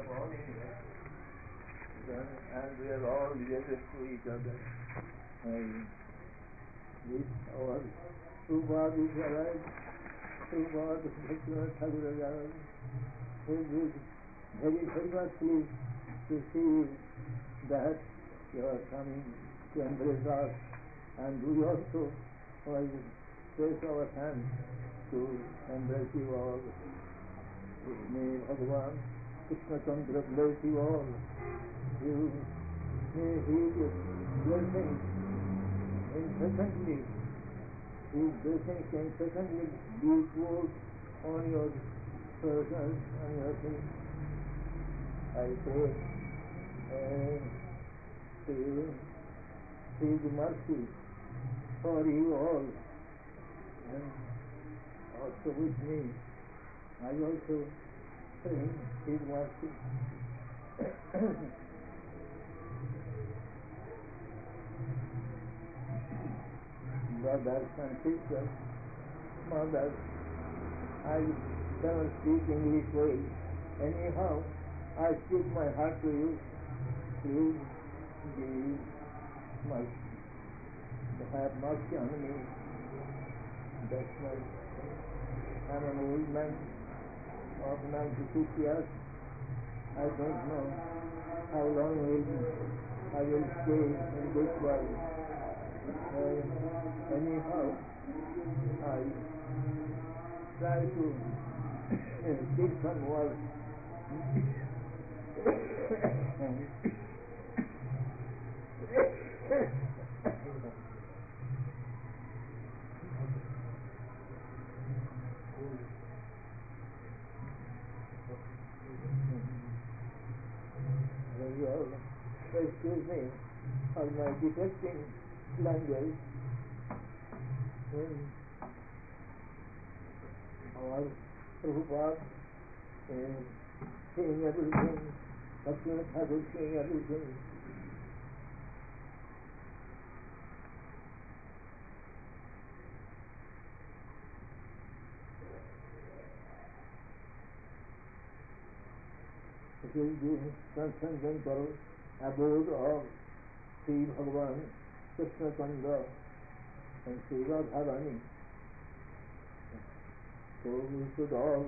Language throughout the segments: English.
have all universal. And we are all related to each other. And this our Prabhupada is alive. Prabhupada Bhaktivinoda Thakur is alive. He is very, very much pleased to see that you are coming to embrace us, and we also place our hands to embrace you all. May Bhagavan Krishna Chandra bless you all. You may His blessings incessantly, His blessings incessantly be poured on your persons, on your things. I pray His mercy for you all, and also with me, I also pray His mercy. Brothers and sisters, mothers, I cannot speak English well. Anyhow, I speak my heart to you. Please have mercy on me. That's my, I'm an old man of 96 years. I don't know how long I will stay in this world. Anyhow, I try to speak some words. Excuse me for my defective language. Our Prabhupada saying everything, Bhaktivinoda Thakur saying everything. It is the transcendental abode of Sri Bhagavan Krishna Chandra and Sri Radharani. So we should all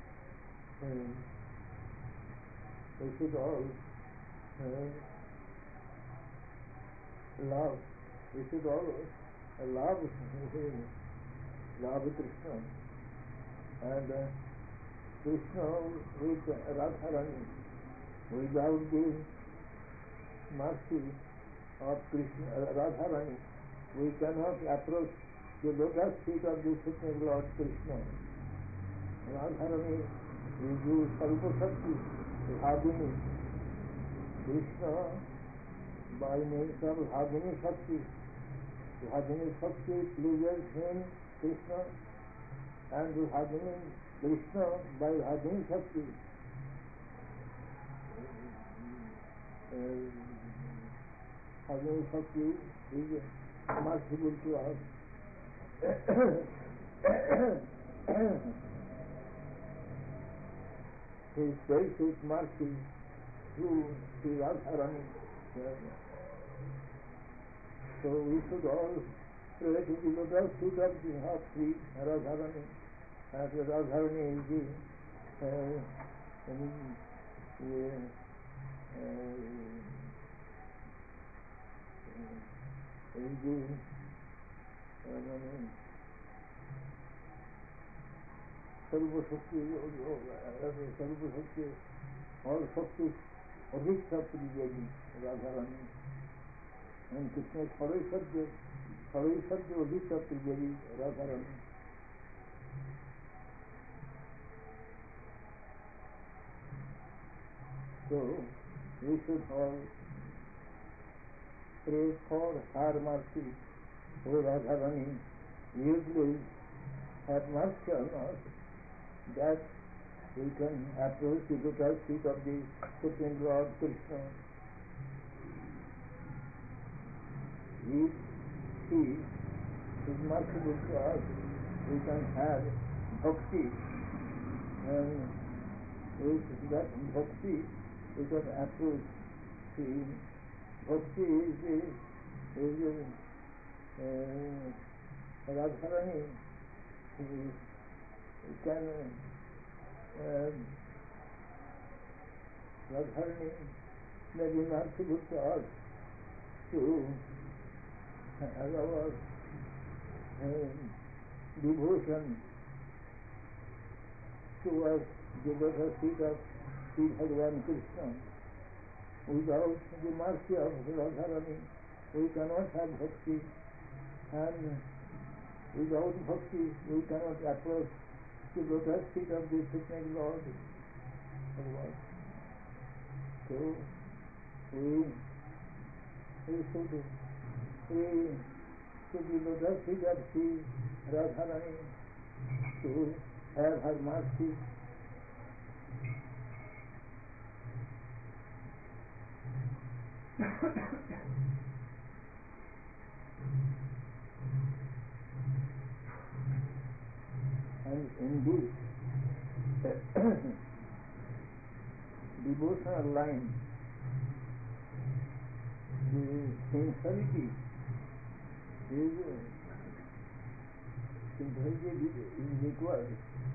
love. We should all love Krishna, and Krishna with Radharani. Without the mercy of Krishna, Radharani, we cannot approach the lotus feet of the Supreme Lord Krishna. Radharani is the Sarva Shakti, Bhagini. Krishna, by means of Bhagini Shakti, Bhagini Shakti pleases him, Krishna, and Bhagini Krishna by Bhagini Shakti. Bhagini Shakti is merciful to us. His precious mercy through Sri Radharani. So we should all pray to the lotus feet of Sri Radharani. And Radharani is the Sarva Shakti, all Shakti, Adhik Shakti Devi, Radharani. And Krishna is Sarai Shakti, Adhik Shakti Devi, Radharani. So, we should all pray for her mercy. O Radharani, you please have mercy on us, that we can approach the lotus feet of the Supreme Lord Krishna. If He is merciful to us, we can have bhakti, and is that bhakti is an approach. See, bhakti is Radharani. You can Radharani may be merciful to us to have our devotion towards the lotus feet of Sri Bhagavan Krishna. Without the mercy of Radharani, we cannot have bhakti, and without bhakti, we cannot approach the lotus feet of the Supreme Lord. So, we should be lotus feet of Sri Radharani to have her mercy. And in this devotional line, the sincerity is required.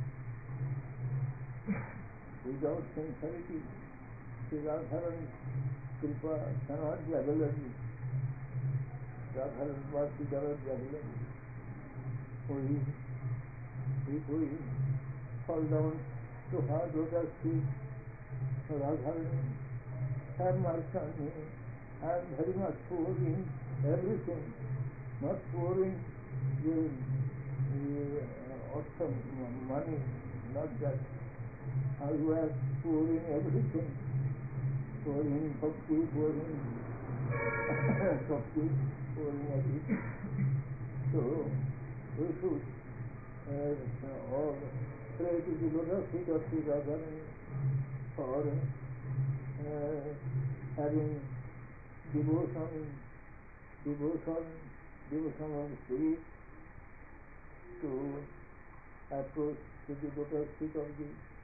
Without sincerity, Sri Radharani Kripa cannot be available. Radharani mercy cannot be available. If we fall down to her lotus feet, Radharani, have mercy on me. I am very much poor in everything, not poor in awesome money, not that. I was poor in everything, poor in bhakti, poor in bhakti, poor in everything. So we should all pray to the lotus feet of Sri Radharani for having devotion of spirit to approach to the lotus feet of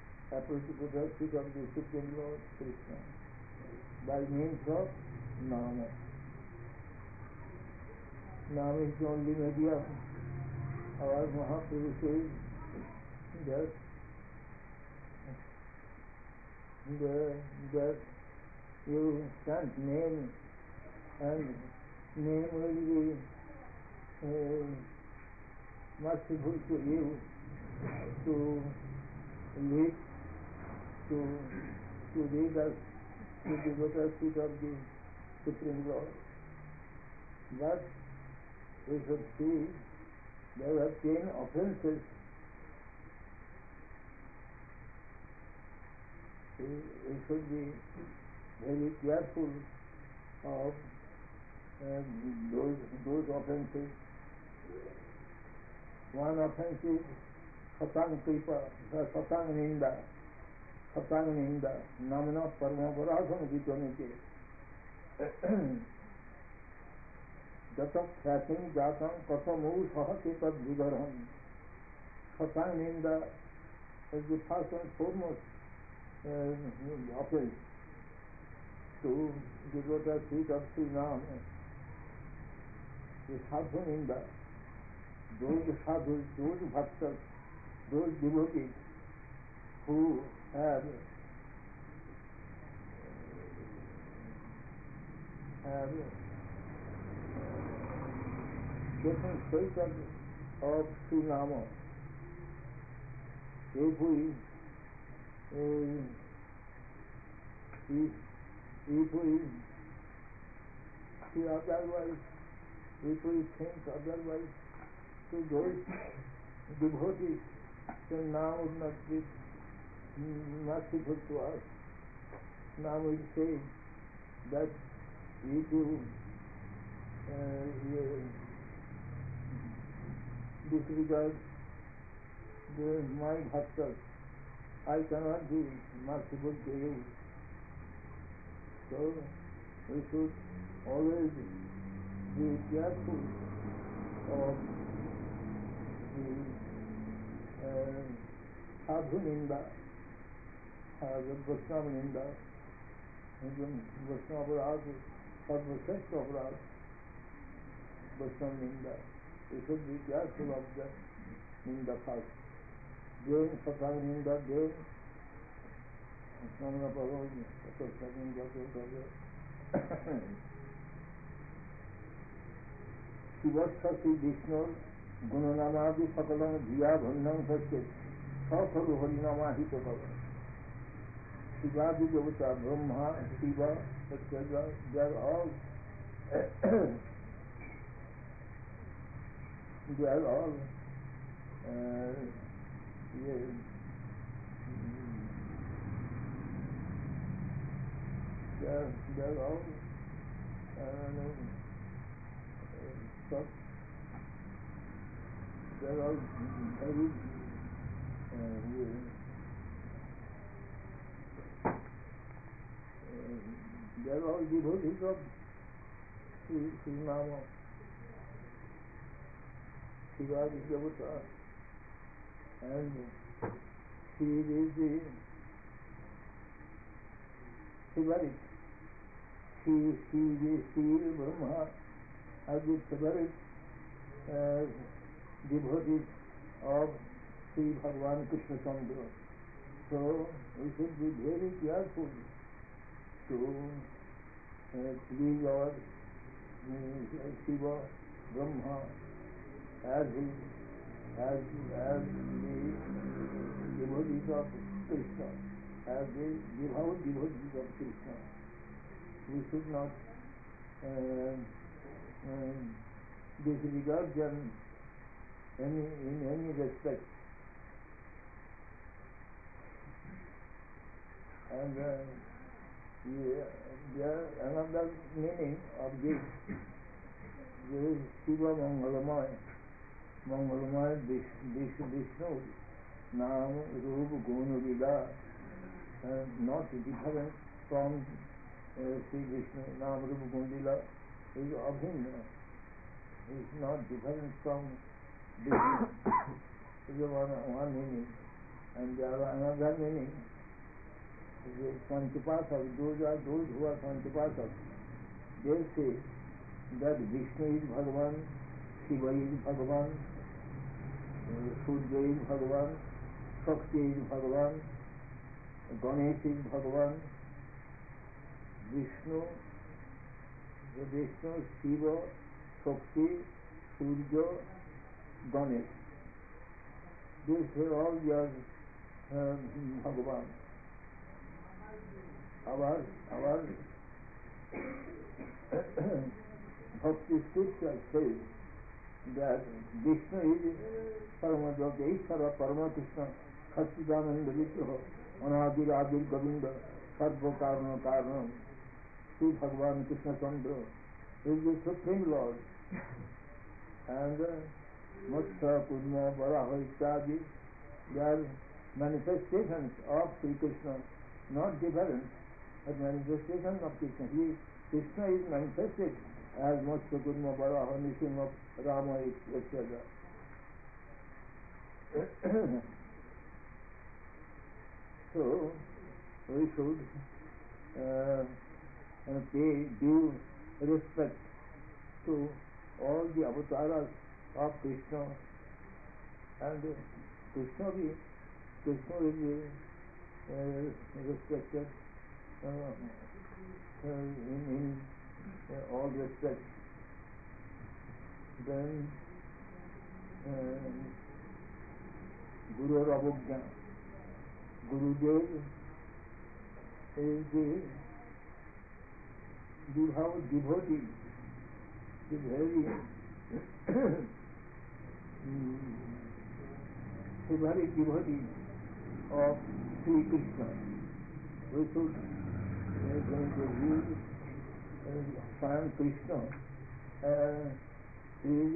the Supreme Lord Krishna by means of Nama. Nama is the only medium. Our Mahaprabhu says that you can't name, and name will be merciful to you to lead us to the lotus feet of the Supreme Lord. But we should see there are 10 offenses. We should be very careful of those offenses. One offense is Satang Kripa, Satang Ninda, Namana Paramaparasam Vitonike. Jatak Khyasing Jatam Katamu Sahati Tad Vidaram. Satang Ninda is the first and foremost offense to the lotus feet of Sri Ram. The Sadhu Ninda, those sadhus, those bhaktas, those devotees who have different stations of Sri Nama. If we see otherwise, if we think otherwise, to those devotees, then now would not be merciful to us. Now we say that if you disregard my bhaktas, I cannot be merciful to you. So we should always be careful of the sadhu ninda, Vaishnava Ninda, Vaishnava Aparad, Sarvashrestha Aparad, Vaishnava Ninda. We should be careful of the Ninda first. Then Satang Ninda, then Samana Parod, Satang Ninda, Shivastha Sri Vishnu, Gunanamadi Sakalam, Jya Bhandang Sasket, Sasaru Harinamahita Bhavan. Shivadi Devata, Brahma, Shiva, etc. They are all they are all yeah, they are all so they are all very they are all devotees of Sri Nama, Shivadi Devata, and she is the Shivari. She is Brahma, are the favorite devotees of Sri Bhagavan Krishna Chandra. So we should be very careful to please our Shiva, Brahma, as the devotees of Krishna, as the devout devotees of Krishna. We should not disregard them in any respect. And another meaning of this is Shiva Mangalamaya. Mangalamaya Vishnu, Nam, Rup, Guna, Lila, not different from Sri Vishnu. Nam, Rup, Guna, Lila is Abhinna. Is not different from Vishnu. Is one meaning. And there are another meaning. Panchapasas, those who are Panchapasas, they say that Vishnu is Bhagavan, Shiva is Bhagavan, Surya is Bhagavan, Shakti is Bhagavan, Ganesh is Bhagavan, Vishnu, Shiva, Shakti, Surya, Ganesh. These are all your Bhagavan. Our Bhakti scripture says that Vishnu is Paramadhyaka, Ishvara, Paramakrishna, Sachidananda Vigraha, Anadir Adir Govinda, Sarva Karna Karna, Sri Bhagavan Krishna Chandra is the Supreme Lord. And Matsya, Pudma, Varaha, Ityadi, they are manifestations of Sri Krishna, not different, but manifestations of Krishna. Krishna is manifested as Matsya, Pudma, Varaha, Nrsimha, Rama, etc. So we should pay due respect to all the avatars of Krishna, and Krishna is respected in all respects. Then Guru Abhugya, Gurudev is the devotee, the very favorite devotee of Sri Krishna. We should going to read Swam Krishna is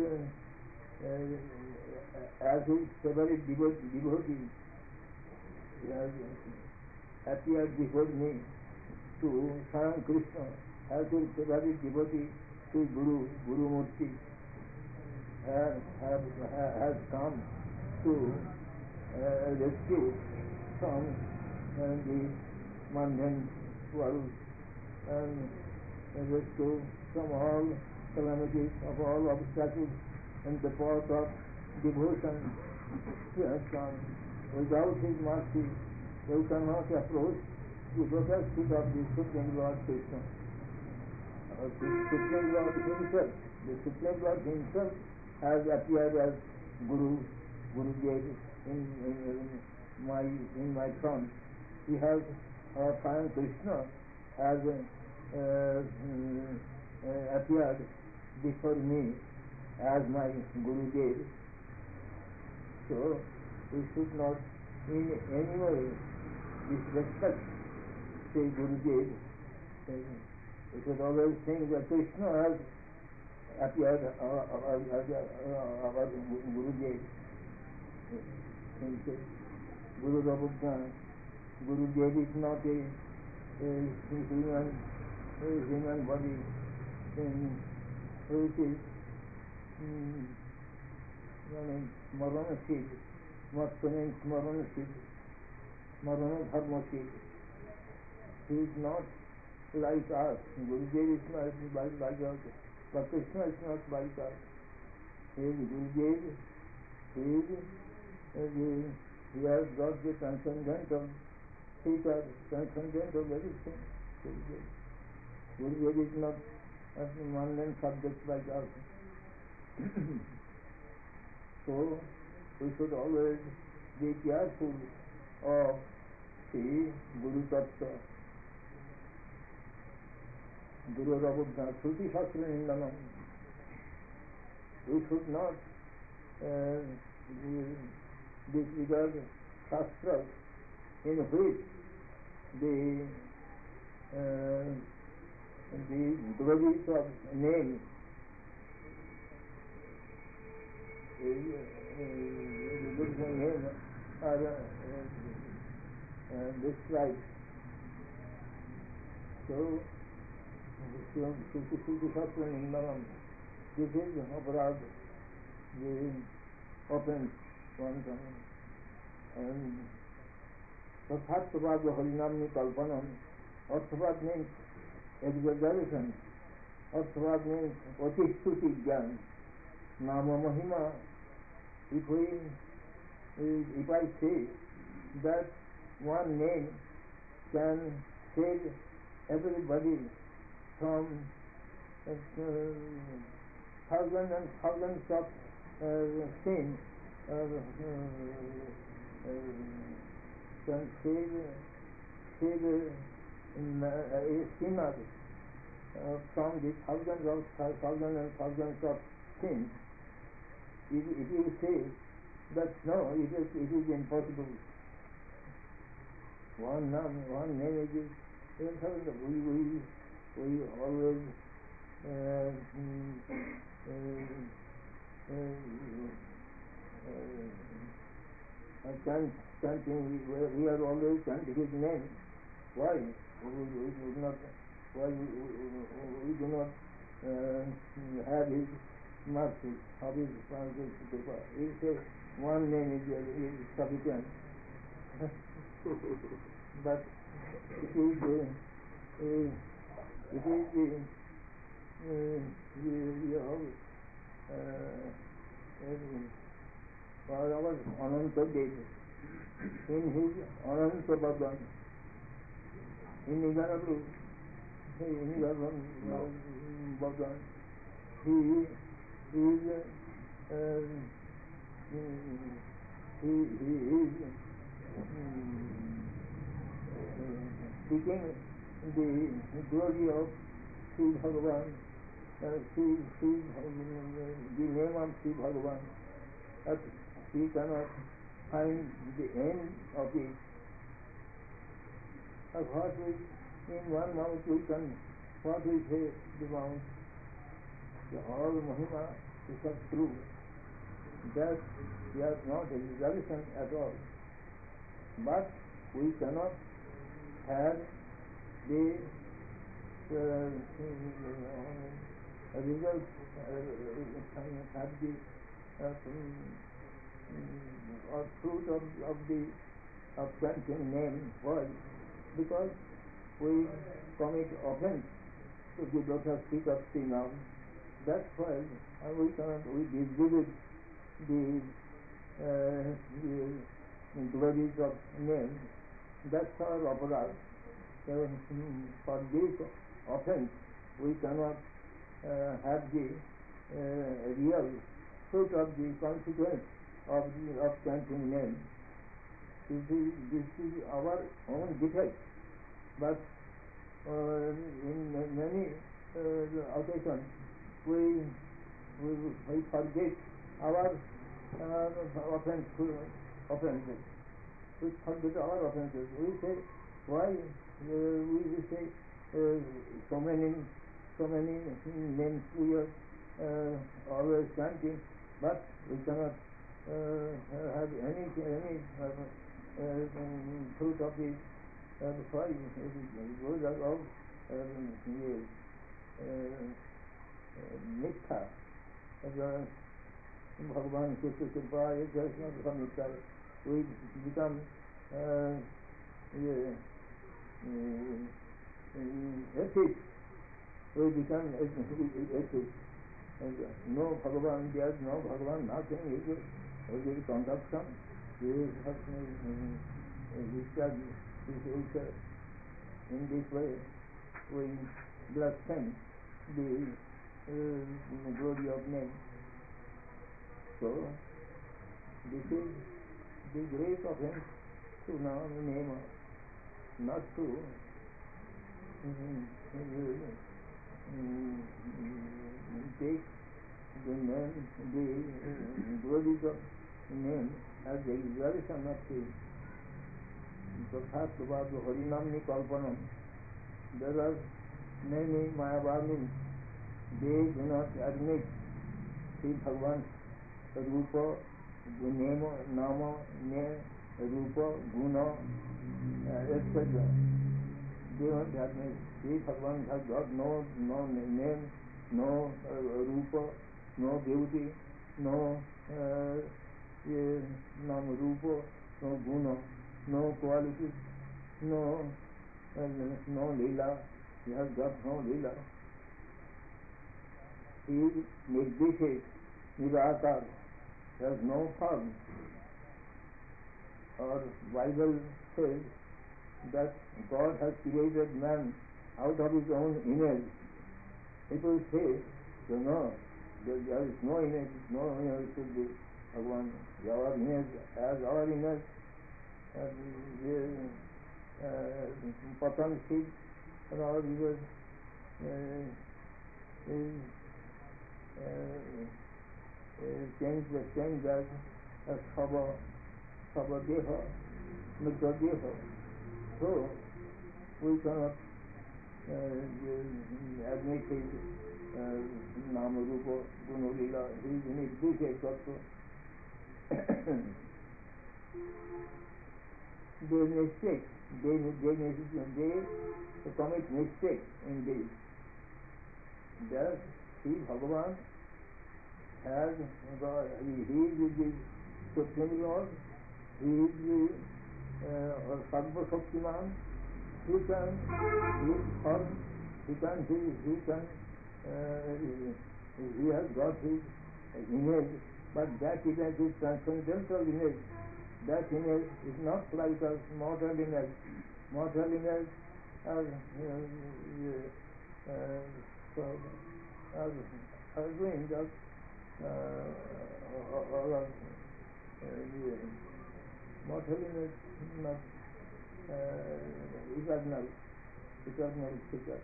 as his favorite devotee. He has appeared before me to Swam Krishna as his favorite devotee. Sri Guru Murti has come to rescue from the mundane world and rescue from all calamities, of all obstacles, and the path of devotion He has come. Without His mercy, we cannot approach the lotus feet of the Supreme Lord Krishna. The Supreme Lord Himself, the Supreme Lord Himself has appeared as Guru, Gurudev in my front. He has found Krishna as appeared before me as my Gurudev. So we should not in any way disrespect say Gurudev. We should always think that Krishna has appeared as our Gurudev. Guru Rabudna, Gurudev is not a human body, which is Maranashid, Matpanin Maranashid, Maranadharmashid. He is not like us. Gurudev is not like us, but Krishna is not like us. He is Gurudev, he has got the transcendental feature, transcendental everything. Gurudev is not a mundane subject like us. So we should always be careful of the Guru Tattva. Guru Rabudna, Shruti Shastra Nindanam. We should not disregard Shastras in which the devotees of name are described. So, Shruti Shastra Nindanam, this is Aparad, the offense one time. And Tathatvad Harinamni Kalpanam, Arthavad means exaggeration, Arthavad means Vatishtuti Gyan, Nama Mahima. If I say that one name can save everybody from thousands and thousands of sins, can save a sinner from the thousands and thousands of sins. If you say that no, it is impossible. One name is impossible. We always chanting. We are always chanting His name. Why? We do not have His mercy of His Kripa. He says one name is sufficient. But it is for our Ananta Dev in his Ananta Bhagan in Nigarabhu Bhagan he is speaking the glory of Sri Bhagavan, the name of Sri Bhagavan, that he cannot find the end of it. What we, in one mouth we can, what we say, the mouth, all Mahima is not true. That we are not exaggeration at all. But we cannot have the result, have the or fruit of the of chanting name. Why? Because we commit offense to the lotus feet of Sri Ram. That's why we disbelieve the glories of name. That's our aparad. For this offense, we cannot have the real fruit of the consequence of chanting name. This is our own defect. But in many occasions, we forget our offenses. We forget our offenses. We say, why we say so many names we are always chanting, but we cannot have any fruit of it. Why? Those are all मिथ्या. भगवान की कृपा मिथ्या. We become atheists. We become atheists. No Bhagavan, there is no Bhagavan, nothing is a conduction. In this way, we blaspheme the glory of name. So, this is the great offense to name, not to take the name, the glories of name as the exaltation of the Prabhat Harinamni Kalpanam. There are many Mayavamis. They do not admit Sri Bhagavan's Rupa, Name, Nama, Rupa, Guna, etc. They don't admit Sri Bhagavan has got no name, no Rupa, no beauty, no Nama Rupa, no Guna, no qualities, no Leela. He has got no Leela. He is Nirdeshesh, Nirakar, has no form. Our Bible says that God has created man out of his own image. People say, no, there is no image, should be Bhagavan. Our image, as our image, Patan seed and our image is changed as Saba Deha, Mitra Deha. So, we cannot admit his Nama Rupa, Guna Lila. He is in his defect also. They mistake. They commit mistake in this. That Sri Bhagavan has got, he is the Supreme Lord, he is the Sarva Shaktiman, he can he has got his image, but that image is transcendental image. That image is not like a mortal image. Mortal image as doing that mortal image not eternal figure.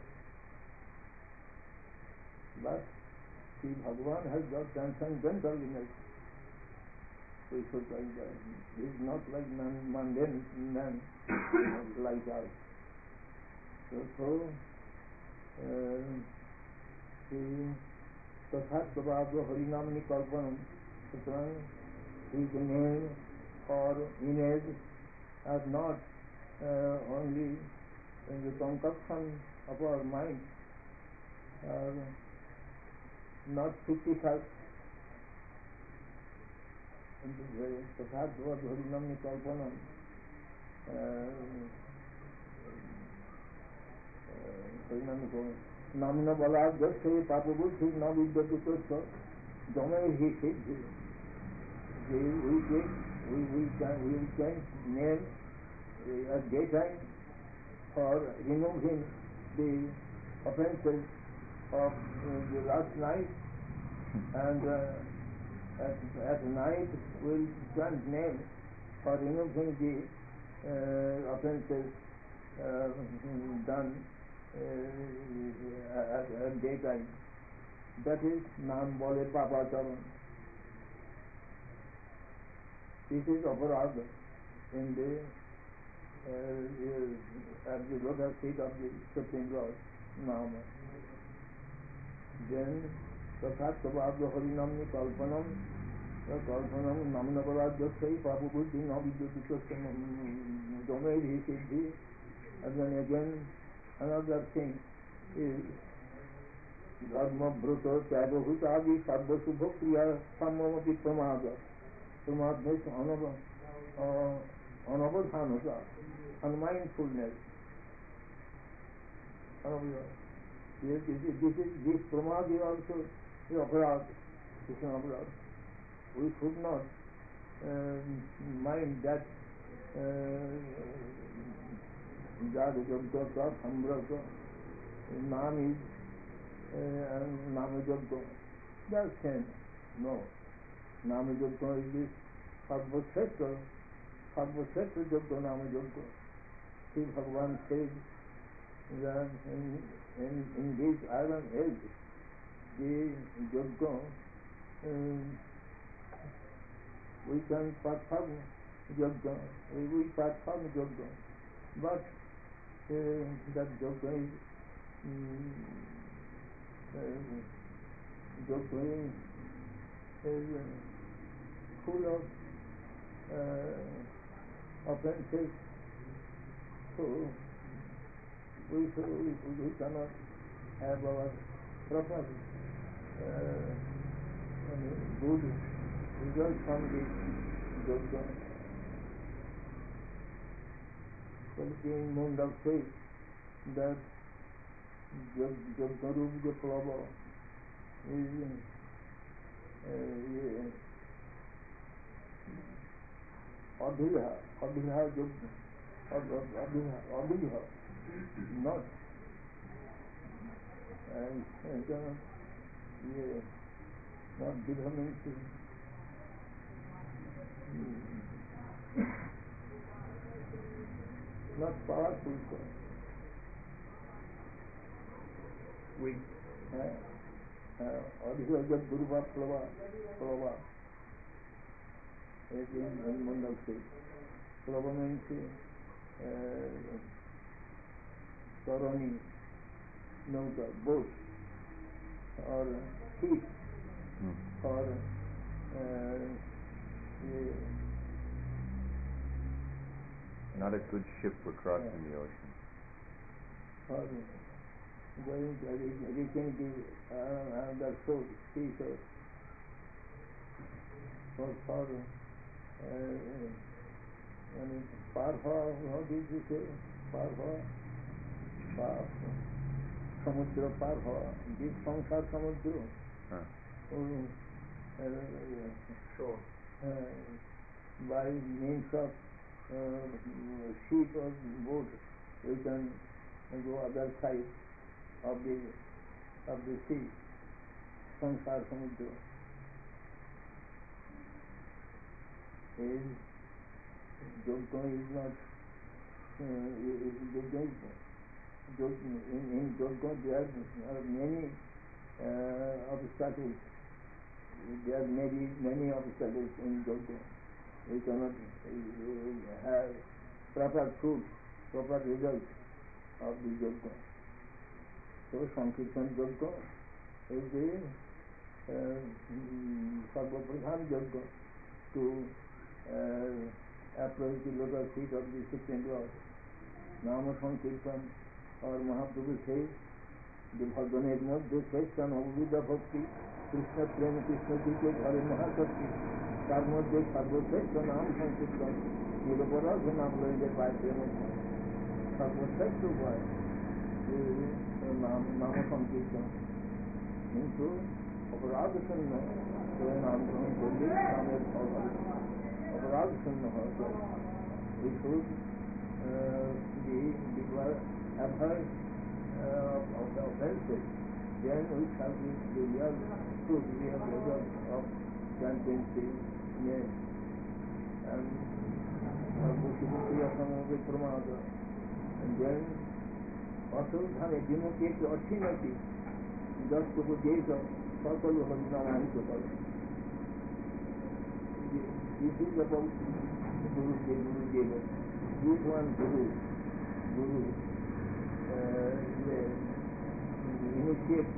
But Sri Bhagavan has got transcendental image. We should like that. He is not like mundane man like us. So Tathat Prabhavya Harinamni Kalpanam. His name or image are not only in the concoction of our mind, not 50,000. In this way, Tathat Prabhavya Harinamni Kalpanam. Namna Bala Jasya Papabuddhi Navidya Tutsa Domain he said we can name at daytime for removing the offenses of the last night, and at night we'll chant name for removing the offenses done at daytime. That is Nam Bole Papa Charan. This is Aparad in the at the lotus feet of the Supreme Lord, Nama. Then Tathat Sabhabda Harinamni Kalpanam Namna Parad Jaksai Papu Buddhi Navidya Domain he Siddhi. And then again another thing is Dharma Bruto Tyagahut Adi Sarva Subha Kriya Samamati Pramada. Pramad means unavadhanata, unmindfulness. This pramad is also the aparad. It's an aparad. We should not mind that Jada Jabdata Sambrata Nam is Nama Jabda. That's same. No. Nama Jabda is this Sarvashetra Jabda Nama Jabda. Sri Bhagavan said that in this iron age, the Jabda, we can perform Jabda, we perform Jabda, but that Jabda is full of offenses, so we cannot have our proper good result from this Jogja. King Mundak says that Jogjarup Japlava is Abhiha Jogja, Abhiha, not not Bidha means not powerful. Weak. Abhiha Jab Duruva Plava. As in Mundak says. Plava means Sarani, Nauka, boat, or ship, or not a good ship for crossing the ocean. Or going reaching the shore, seashore. For Parva, what did you say? Parva, Samudra Parva, this Sansar Samudra. Sure. By means of ship or boat, we can go other side of the sea, Sansar Samudra. Jogja is not in Jogja there are many obstacles. There may be many obstacles in Jogja. We cannot have proper fruit, proper result of the Jogja. So Sankirtan Jogja is the Sarvapradhan Jogja to approach the lotus feet of the Supreme Lord. Nama Sankirtan or Mahaprabhu says, the Bhagavan Madhya Shrestha Navavida Bhakti, Krishna Prema Krishna Jite Hare Mahashakti, তার মধ্যে সর্বশ্রেষ্ঠ নাম সংকীর্তন নিরপরাধ নাম লইলে পায় প্রেম সর্বশ্রেষ্ঠ উপায় নাম সংকীর্তন। কিন্তু অপরাধ শূন্য নাম গ্রহণ করলে নামের ফল হবে, অপরাধ শূন্য হওয়া যায়। We should avoid of the offenses, then we shall be the real result of chanting the name. And then also dhane dimukhe achinati just to gaze of সকল হরিনামায়িত করে। This is about Guru. This one Guru initiates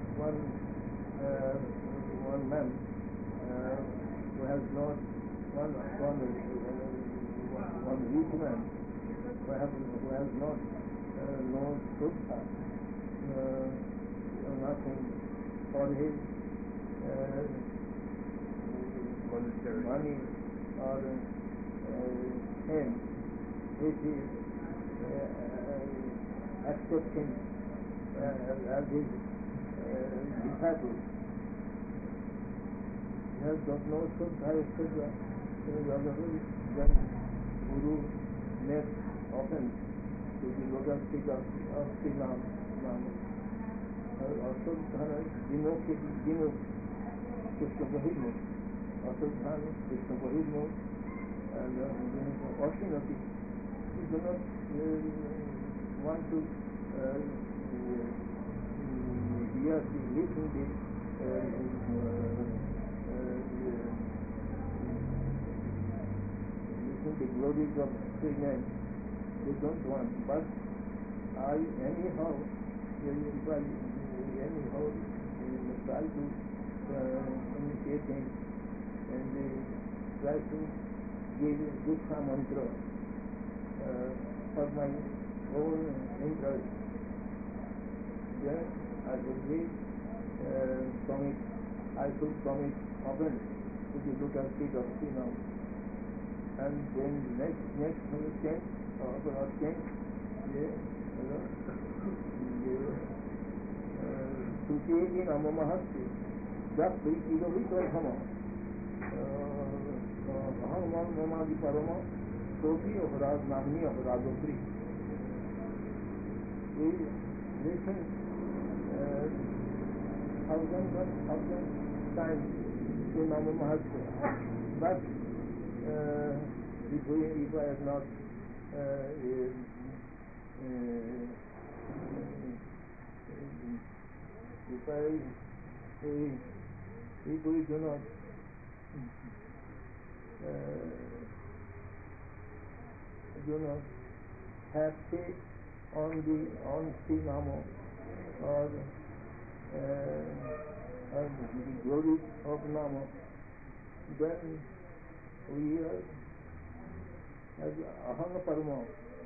one man who has not one rich man who has not no Sutta, nothing for his money or fame, which is accepting as his disciple. He has got no Sutta, etc. Then Guru makes offense to the lotus feet of Sri Ram. অশ্রদ্ধান বিমুখ Krishna বহির্মুখ, অশ্রদ্ধান Krishna বহির্মুখ, অশ্লীলতি। You do not want to hear listen the glories of Sri Name. They don't want, but I anyhow try to initiate him and try to give Diksha mantra for my own interest. Then I should commit offense to the lotus feet of Sri Ram. And then next change Sutiye Namo Mahasti Jab Pritirohito Hama Aham Mamadi Parama Sopi Aparad Namni Aparadopri. We listen thousands times to Namo Mahasti, but if I have not if we do not have faith on Sri Namo or the glory of Namo, then we are as aham parma.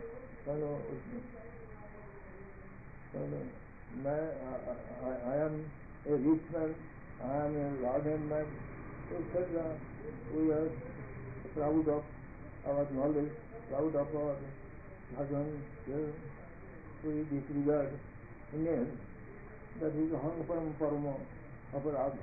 I am a rich man, I am a large man, etc. We are proud of our knowledge, proud of our bhajan. We disregard name. That is aham parma aparad.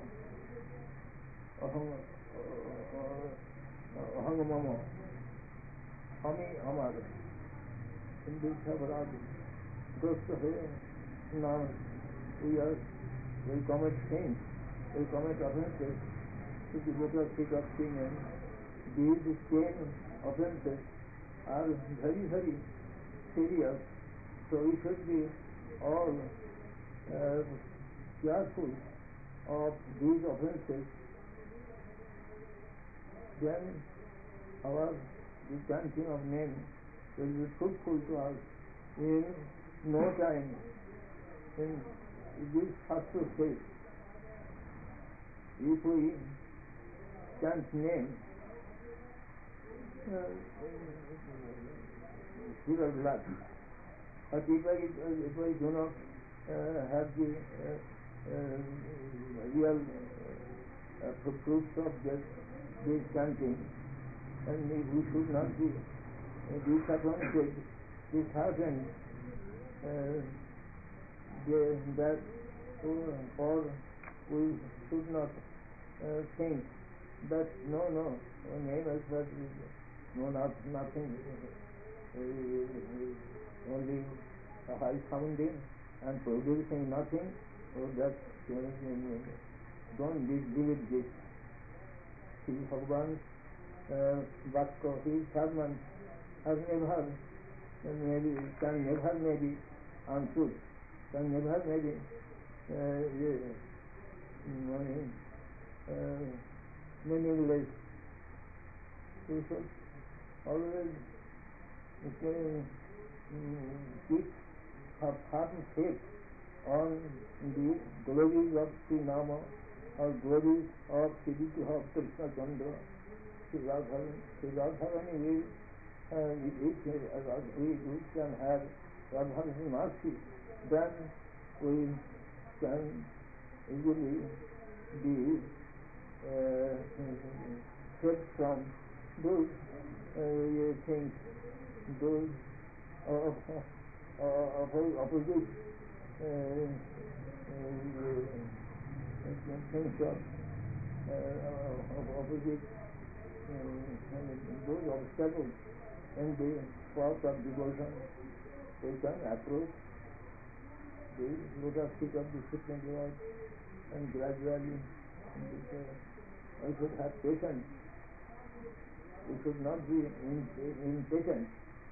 Aham mama. Hami hamar. In this aparad. Now we commit sins, we commit offenses to the lotus feet of Sri Name. These 10 offenses are very, very serious, so we should be all careful of these offenses. Then the chanting of name will be fruitful to us in no time. In this first stage, if we chant name, zero luck. But if I do not have the real fruits of this chanting, and we should not be disappointed, disheartened that or we should not think that no, name as such is nothing, only a high sounding and producing nothing, so that don't believe this. Sri Bhagavan's Vakka, his sermon has never can never be answered, can never be meaningless. We should always keep a firm faith on the glories of Sri Nama or glories of Sri Krishna Chandra, Sri Radharani will we can have Radharani's mercy, then we can easily be saved from those things, those opposite things of opposite those obstacles in the path of devotion. We can approach the lotus feet of the Supreme Lord, and gradually we should have patience. We should not be impatient.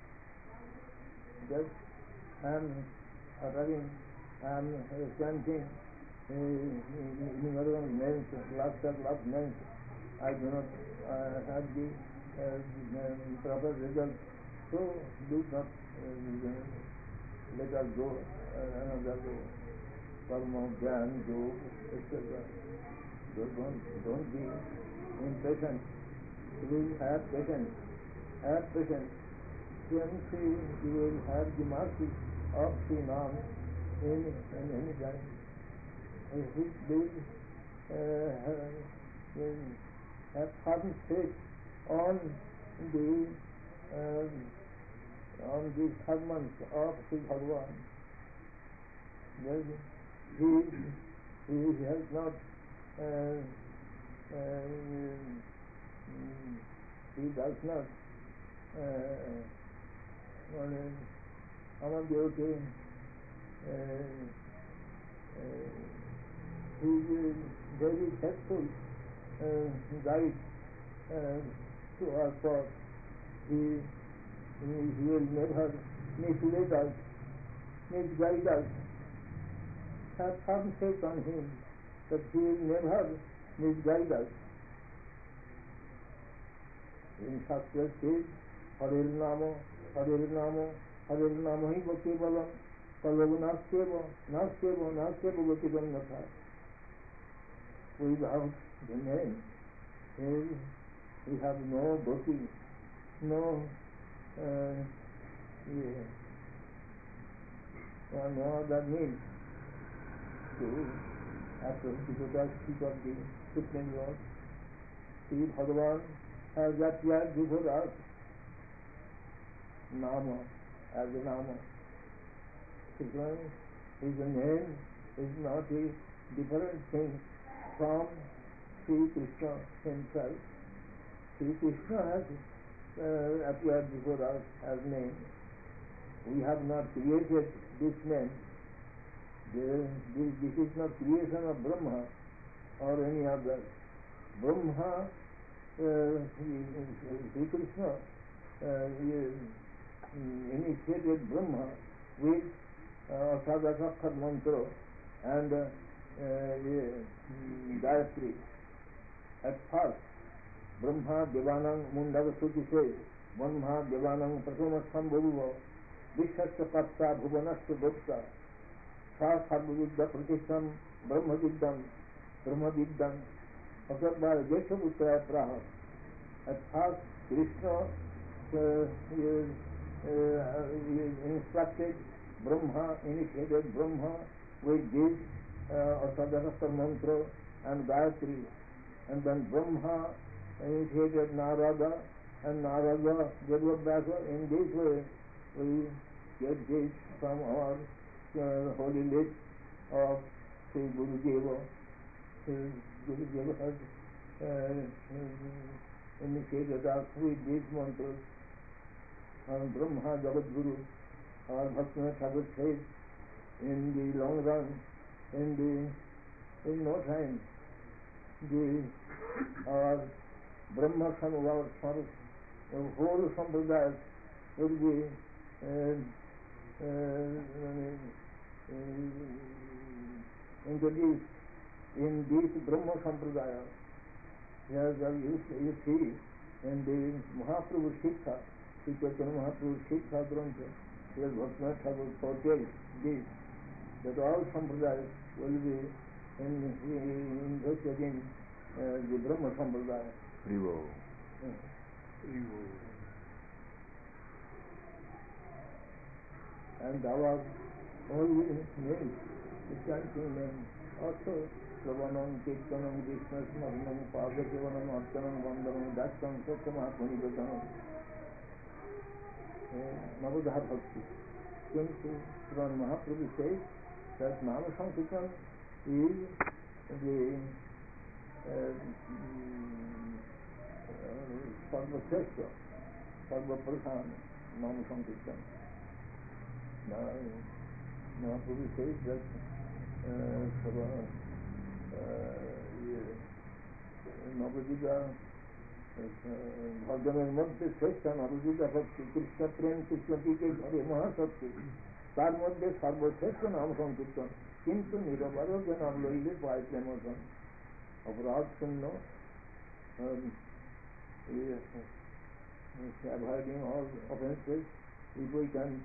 Just I am uttering, I am chanting numerous names, lots of names. I do not have the proper result. So do not let us go another karma, jnana, yoga, etc. Don't be impatient. Please have patience. Have patience. Then you will have the mercy of Sri Nam in any time. If we have firm faith on the sermons of Sri Bhagavan, then he has not he does not আমাদেরকে he is very helpful guide to our path. He will never mislead us, misguide us. Have some faith on him that he will never misguide us. In Shastra says, Harer Namo, Harer Namo, Harer Namo hi bhakti balam, Palav Nastyeva bhakti natha. Without the name, we have no bhakti, no other means to approach the lotus feet of the Supreme Lord. Sri Bhagavan has appeared before us, Nama, as a Nama. His name is not a different thing from Sri Krishna himself. Sri Krishna has appeared before us as name. We have not created this name. This is not creation of Brahma or any other. Brahma, Sri Krishna initiated Brahma with Sadhakar mantra and Gayatri. At first, Brahma Devanam Mundavasuti says, Brahma Devanam Prasamastham Bhuva Vishasya Patta Bhuvanasya Bhutta Sa Sarvavidya Pratistham Brahmaviddam Asabhar Jeshaputra Praha. At first, Krishna instructed Brahma, initiated Brahma with this Asadhakar mantra and Gayatri, and then Brahma initiated Narada and Narada, Vedavasa. In this way, we get this from our holy lips of Sri Gurudeva. Sri Gurudeva has initiated us with these mantras. And Brahma Jagat Guru, our Bhaktivinoda Thakur says, in the long run, in no time, our Brahma Samuvar, the whole Sampradaya will be introduced in this Brahma Sampradaya. As you see in the Mahaprabhu Shiksha, Sri Chaitanya Mahaprabhu Shiksha Grantha, where Bhaktivinoda Thakur foretells this, that all Sampradayas will be invested in the Brahma Sampradaya. Haribo. And our holy names, the chanting name, also Shravanam, Kirtanam, Krishna Smaranam, Padasevanam, Archanam, Vandanam, Daksam, Satyamahatmanipatanam, Navadha Bhakti. Kintu Sri Mahaprabhu says that Nama Sankirtan is the Sarva Shrestha, Sarva Pradhan, Nama Sankirtan. Mahaprabhu says that Navadita ভজনের মধ্যে শ্রেষ্ঠ নবযুগা ভক্তি কৃষ্ণ প্রেম কৃষ্ণ টিকে ঘরে মহাশক্তি তার মধ্যে সর্বশ্রেষ্ঠ নাম সংকীর্তন কিন্তু নিরবরোগ নাম লইলে পায় প্রেমধন অপরাধ শূন্য avoiding all offenses. If we can't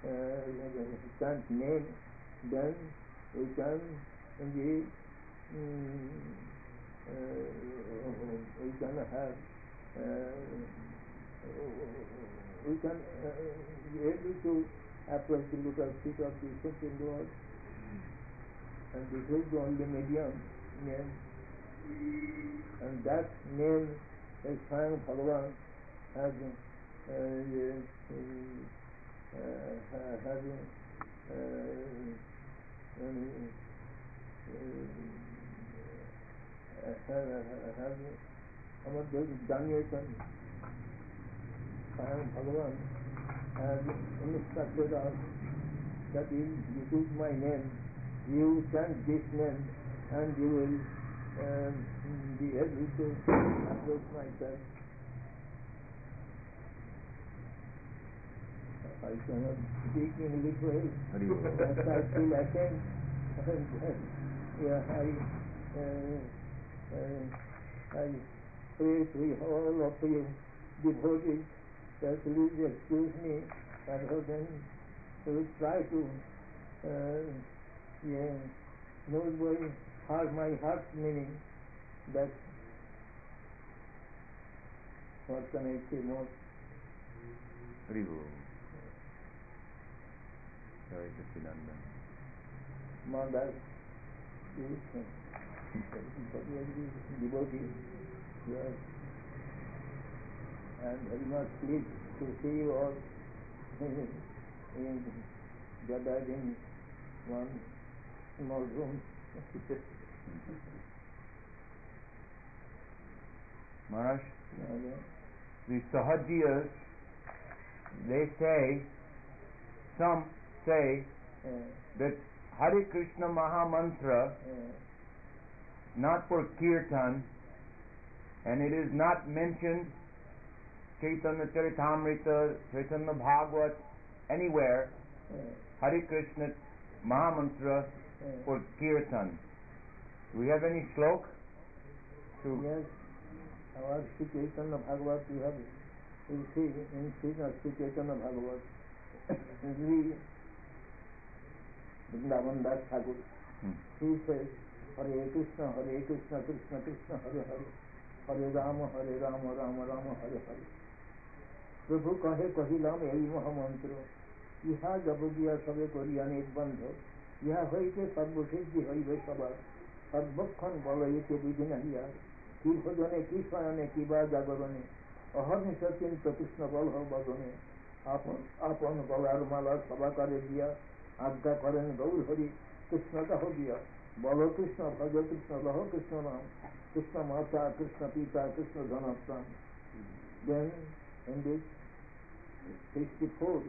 name, then we can we can have we can be able to approach the lotus feet of the Supreme Lord, and this is the only medium name, and that name is Swayam Bhagavan has আমাদের জানিয়েছেন Swayam Bhagavan has instructed us that this is my name, you chant this name and you will be able to approach myself. I cannot speak English well, but I feel ashamed. I pray to all of you devotees that please excuse me, and then we will try to know my heart's meaning. That what can I say more? Haribo. Jai Satchidananda. Mother, devotee, yes, and very much pleased to see you all gathered in one small room. Maharaj, the Sahajiyas, they say, some say that Hare Krishna Maha Mantra not for Kirtan, and it is not mentioned Chaitanya Charitamrita, Chaitanya Bhagavat, anywhere, Hare Krishna Maha Mantra for Kirtan. Do we have any slok? Yes, our Sri Chaitanya Bhagavat we have, you see in Sri Chaitanya Bhagavat, Vrindavan Das Thakur, he says, Hare Krishna, Krishna Krishna, Hare Hare, Hare Rama, Rama Rama, Hare Hare. Prabhu kahe kahilam ei mahamantra, ইহা যাবতীয় সবে করিয়া নির্বন্ধ, ইহা হইতে সর্বসিদ্ধি হইবে সবার, সর্বক্ষণ বলয়িতে বুঝি নাহিয়া, কি ভোজনে কি শয়নে কি বা জাগরণে, অহর্নিশ চিন্ত কৃষ্ণ বলহ বদনে, আপন গলার মালা সবাকারে দিয়া আজ্ঞা করেন গৌর হরি কৃষ্ণ দাহ দিয়া। বল কৃষ্ণ ভজ কৃষ্ণ লহ কৃষ্ণ নাম, কৃষ্ণ মাতা কৃষ্ণ পিতা Krishna ধনপ্রাণ। Then in this 64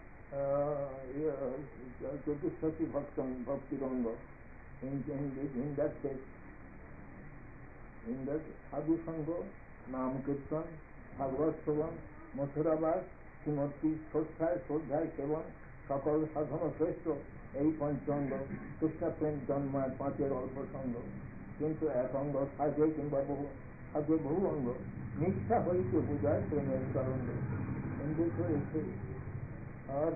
Chatushtati Bhakti Ranga, in that text, in that Sadhu Sangha, Nam Kirtan, Bhagavad Shravan, Mathurabas, Srimati, Shodhai Sevan, সকল সাধন শ্রেষ্ঠ এই পঞ্চাঙ্গ কৃষ্ণ প্রেম জন্মায় পাঁচের অল্প সঙ্গ, কিন্তু এক অঙ্গ সাজে কিংবা সাজে বহু অঙ্গ, নিষ্ঠা হইতে বুঝায় প্রেমের তরঙ্গ। হিন্দুত্ব এসে আর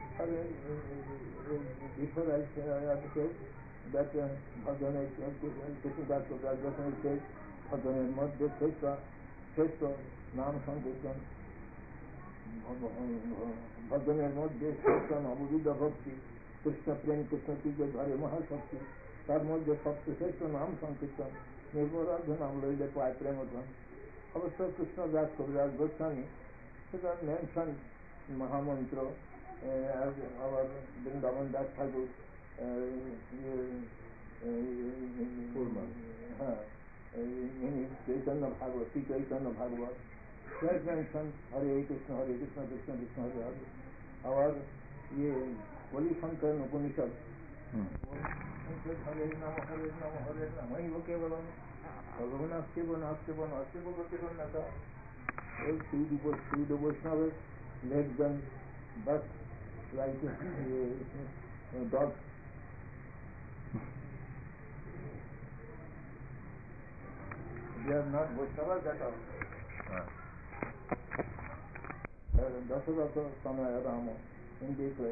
before I said that ভজনের কৃষ্ণদাস যখন said ভজনের মধ্যে শ্রেষ্ঠ নাম সংকীর্তন, ভজনের মধ্যে শ্রেষ্ঠ নববিধ ভক্তি, কৃষ্ণ প্রেম কৃষ্ণ তীর্থে ধরে মহাশক্তি, তার মধ্যে সবচেয়ে শ্রেষ্ঠ নাম সংকীর্তন, নির্ভরাধ নাম লইলে পায় প্রেমধন। অবশ্য কৃষ্ণদাস কবিরাজ গোস্বামী সেটা মেনশন মহামন্ত্র, আবার বৃন্দাবন দাস ঠাকুর হ্যাঁ চৈতন্য ভাগবত, শ্রী চৈতন্য ভাগবত মেনশন হরে কৃষ্ণ কৃষ্ণ কৃষ্ণ হরে হরে। আবার বলি সংকরণ উপনিষদ হরে নাম কেবলম ভগবানাস্তেব নাস্তেব নাস্তেব গতিরন্যতা। Through the Vaishnavas, let them but like dogs. They are not Vaishnavas at all. Dasaratha Samaya Rama in this way.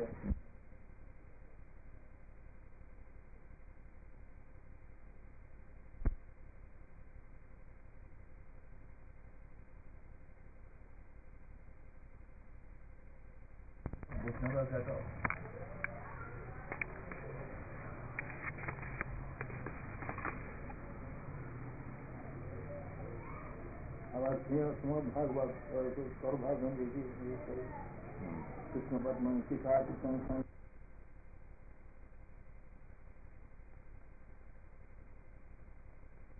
Vaishnavas at all. Our Srimad Bhagavad, Sarvabhaum Krishna Padman Sita Krishna